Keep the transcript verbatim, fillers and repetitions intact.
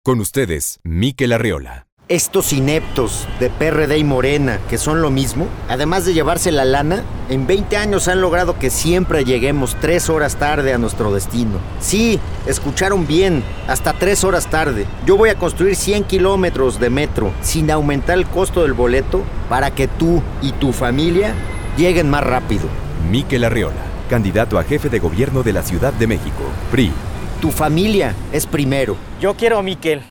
Con ustedes, Mikel Arreola. Estos ineptos de P R D y Morena, que son lo mismo, además de llevarse la lana, en veinte años han logrado que siempre lleguemos tres horas tarde a nuestro destino. Sí, escucharon bien, hasta tres horas tarde. Yo voy a construir cien kilómetros de metro sin aumentar el costo del boleto para que tú y tu familia lleguen más rápido. Mikel Arreola, candidato a jefe de gobierno de la Ciudad de México, P R I. Tu familia es primero. Yo quiero a Mikel.